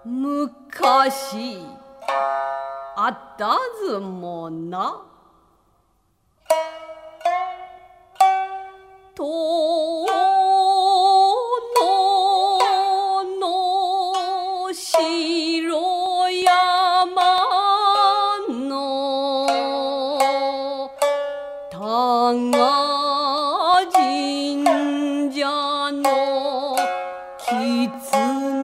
昔あったずもな。遠野の白山のたが